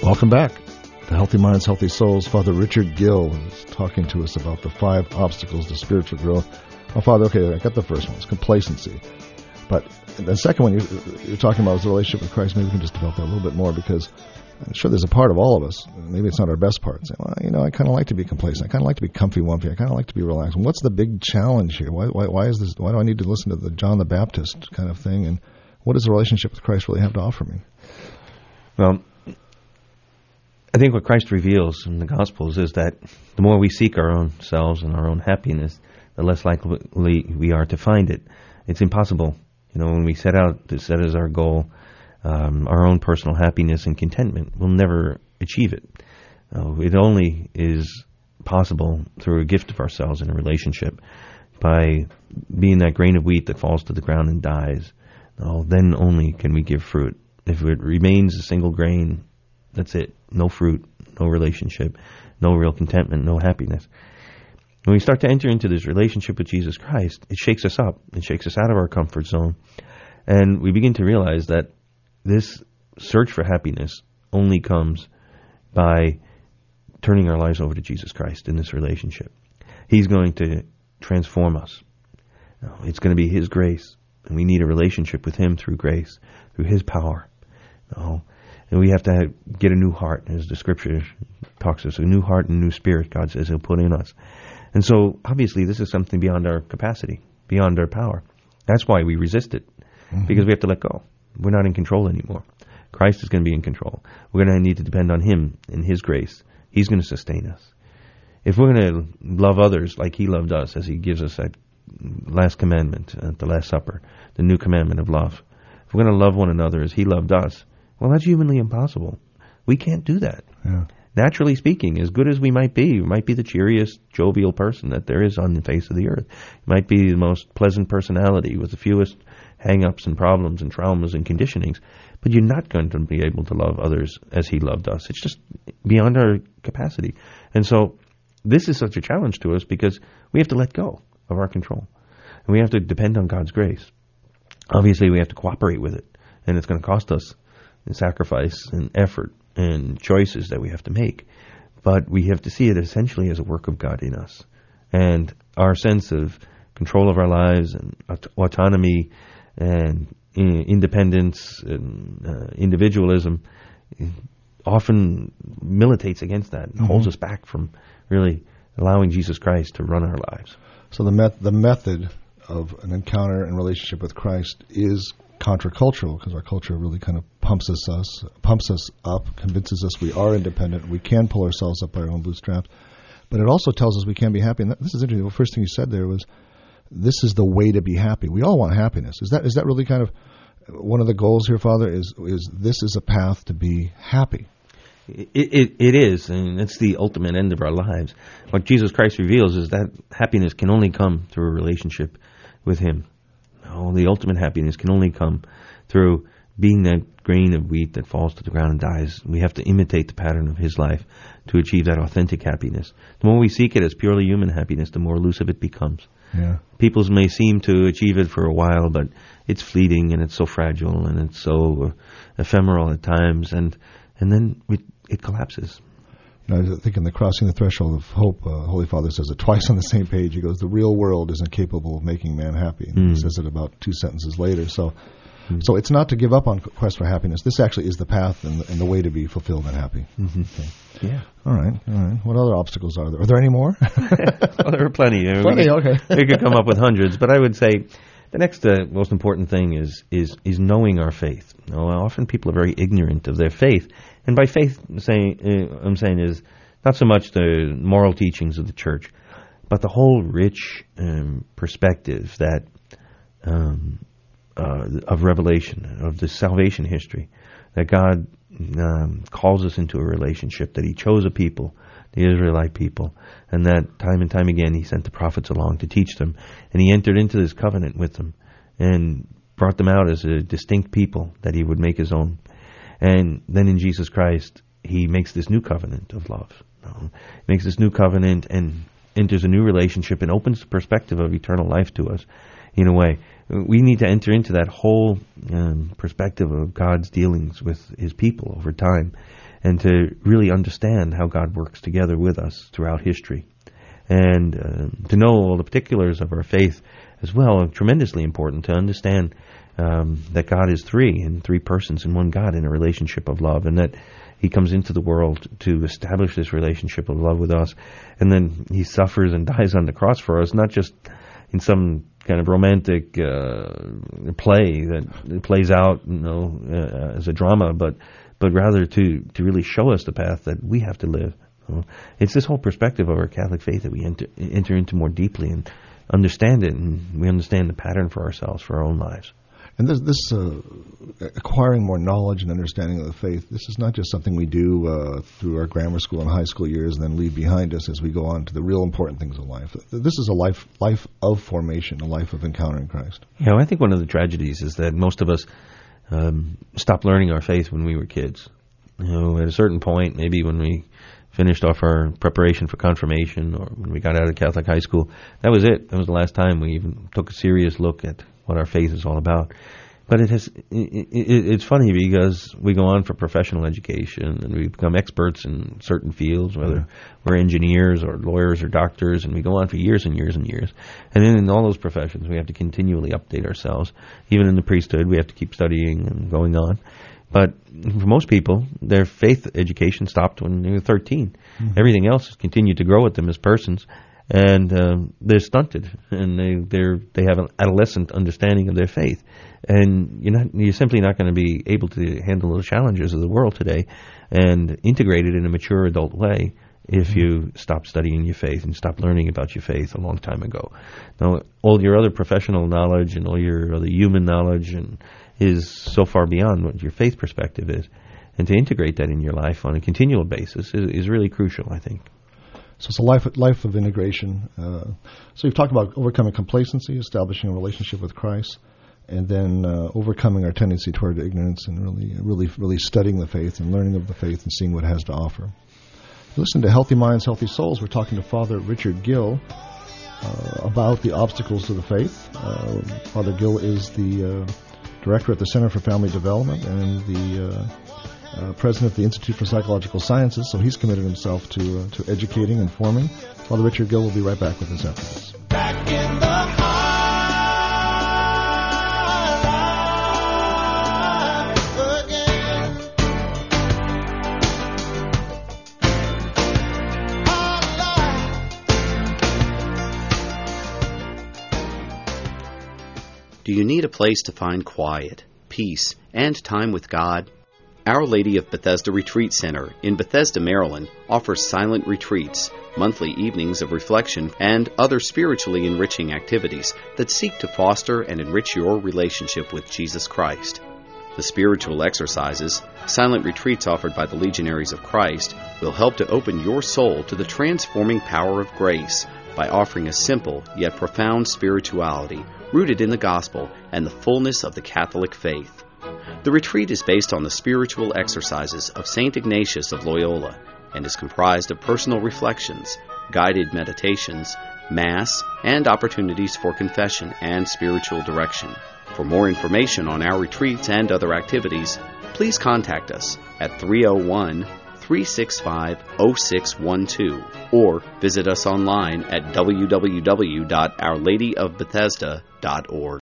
Welcome back to Healthy Minds, Healthy Souls. Father Richard Gill is talking to us about the 5 obstacles to spiritual growth. Oh, Father, okay, I got the first one. It's complacency. But the second one you're talking about is the relationship with Christ. Maybe we can just develop that a little bit more, because I'm sure there's a part of all of us, maybe it's not our best part, saying, well, I kind of like to be complacent. I kind of like to be comfy-wumpy. I kind of like to be relaxed. And what's the big challenge here? Why is this? Why do I need to listen to the John the Baptist kind of thing? And what does the relationship with Christ really have to offer me? Well, I think what Christ reveals in the Gospels is that the more we seek our own selves and our own happiness, the less likely we are to find it. It's impossible. When we set out to set as our goal our own personal happiness and contentment, we'll never achieve it. It only is possible through a gift of ourselves in a relationship, by being that grain of wheat that falls to the ground and dies. Then only can we give fruit. If it remains a single grain, that's it. No fruit, no relationship, no real contentment, no happiness. When we start to enter into this relationship with Jesus Christ, it shakes us up. It shakes us out of our comfort zone. And we begin to realize that this search for happiness only comes by turning our lives over to Jesus Christ in this relationship. He's going to transform us. It's going to be His grace. And we need a relationship with Him through grace, through His power. And we have to get a new heart, as the Scripture talks to us. A new heart and a new spirit, God says He'll put in us. And so, obviously, this is something beyond our capacity, beyond our power. That's why we resist it, because we have to let go. We're not in control anymore. Christ is going to be in control. We're going to need to depend on Him and His grace. He's going to sustain us. If we're going to love others like He loved us, as He gives us that last commandment at the Last Supper, the new commandment of love. If we're going to love one another as He loved us, well, that's humanly impossible. We can't do that. Yeah. Naturally speaking, as good as we might be the cheeriest, jovial person that there is on the face of the earth. You might be the most pleasant personality with the fewest hang-ups and problems and traumas and conditionings, but you're not going to be able to love others as He loved us. It's just beyond our capacity. And so this is such a challenge to us, because we have to let go of our control. And we have to depend on God's grace. Obviously, we have to cooperate with it, and it's going to cost us sacrifice and effort and choices that we have to make. But we have to see it essentially as a work of God in us. And our sense of control of our lives and autonomy and independence and individualism often militates against that and holds us back from really allowing Jesus Christ to run our lives. So the method of an encounter and relationship with Christ is countercultural, because our culture really kind of pumps us up, convinces us we are independent, we can pull ourselves up by our own bootstraps. But it also tells us we can be happy. And this is interesting. The first thing you said there was, this is the way to be happy. We all want happiness. Is that really kind of one of the goals here, Father? Is this is a path to be happy? It is, and it's the ultimate end of our lives. What Jesus Christ reveals is that happiness can only come through a relationship with Him. The ultimate happiness can only come through being that grain of wheat that falls to the ground and dies. We have to imitate the pattern of His life to achieve that authentic happiness. The more we seek it as purely human happiness, the more elusive it becomes. Yeah. People may seem to achieve it for a while, but it's fleeting and it's so fragile and it's so ephemeral at times, and then it collapses. I was thinking the Crossing the Threshold of Hope, Holy Father says it twice on the same page. He goes, the real world isn't capable of making man happy. And he says it about 2 sentences later. So it's not to give up on quest for happiness. This actually is the path and the way to be fulfilled and happy. Okay. Yeah. All right. What other obstacles are there? Are there any more? Well, there are plenty. Okay. We could come up with hundreds, but I would say the next most important thing is knowing our faith. Often people are very ignorant of their faith. And by faith, I'm saying is not so much the moral teachings of the church, but the whole rich perspective that of revelation, of the salvation history, that God calls us into a relationship, that He chose a people, the Israelite people, and that time and time again He sent the prophets along to teach them, and He entered into this covenant with them and brought them out as a distinct people that He would make His own. And then in Jesus Christ, He makes this new covenant of love. Makes this new covenant and enters a new relationship and opens the perspective of eternal life to us in a way. We need to enter into that whole perspective of God's dealings with his people over time, and to really understand how God works together with us throughout history. And to know all the particulars of our faith as well, tremendously important to understand that God is three persons in one God in a relationship of love, and that he comes into the world to establish this relationship of love with us, and then he suffers and dies on the cross for us, not just in some kind of romantic play that plays out, as a drama, but rather to really show us the path that we have to live. It's this whole perspective of our Catholic faith that we enter into more deeply and understand it, and we understand the pattern for ourselves, for our own lives. And this acquiring more knowledge and understanding of the faith, this is not just something we do through our grammar school and high school years and then leave behind us as we go on to the real important things of life. This is a life of formation, a life of encountering Christ. I think one of the tragedies is that most of us stopped learning our faith when we were kids. At a certain point, maybe when we finished off our preparation for confirmation, or when we got out of Catholic high school, that was it. That was the last time we even took a serious look at what our faith is all about. But it's funny because we go on for professional education and we become experts in certain fields, whether we're engineers or lawyers or doctors, and we go on for years and years and years. And then in all those professions, we have to continually update ourselves. Even in the priesthood, we have to keep studying and going on. But for most people, their faith education stopped when they were 13. Mm-hmm. Everything else has continued to grow with them as persons, and they're stunted, and they have an adolescent understanding of their faith. And you're simply not going to be able to handle the challenges of the world today and integrate it in a mature adult way if you stop studying your faith and stop learning about your faith a long time ago. Now, all your other professional knowledge and all your other human knowledge is so far beyond what your faith perspective is. And to integrate that in your life on a continual basis is really crucial, I think. So it's a life of integration. So you've talked about overcoming complacency, establishing a relationship with Christ, and then overcoming our tendency toward ignorance, and really studying the faith and learning of the faith and seeing what it has to offer. Listen to Healthy Minds, Healthy Souls. We're talking to Father Richard Gill about the obstacles to the faith. Father Gill is the director at the Center for Family Development and the president of the Institute for Psychological Sciences, so he's committed himself to educating and forming. Father Richard Gill will be right back with us after this. Back in the Do you need a place to find quiet, peace, and time with God? Our Lady of Bethesda Retreat Center in Bethesda, Maryland offers silent retreats, monthly evenings of reflection, and other spiritually enriching activities that seek to foster and enrich your relationship with Jesus Christ. The spiritual exercises, silent retreats offered by the Legionaries of Christ, will help to open your soul to the transforming power of grace by offering a simple yet profound spirituality rooted in the gospel and the fullness of the Catholic faith. The retreat is based on the spiritual exercises of St. Ignatius of Loyola and is comprised of personal reflections, guided meditations, Mass, and opportunities for confession and spiritual direction. For more information on our retreats and other activities, please contact us at 301-365-0612 or visit us online at www.ourladyofbethesda.org.